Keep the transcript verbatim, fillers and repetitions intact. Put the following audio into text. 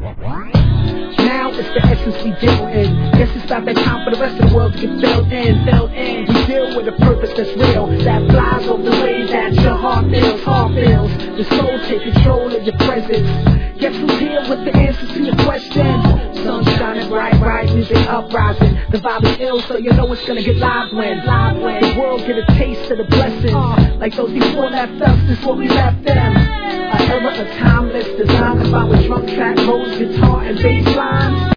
Now it's the essence we deal in. Guess it's about that time for the rest of the world to get filled in, filled in. We deal with a purpose that's real, that flies off the way that your heart feels, heart feels. The soul take control of your presence. Guess who's here with the answers to your questions? Sun shining bright, bright, music uprising. The vibe is ill, so you know it's gonna get live when, live when the world get a taste of the blessings. Uh, like those before left us, this is what we left them. A era of timeless design, combined with drum track, rose, guitar, and bass lines.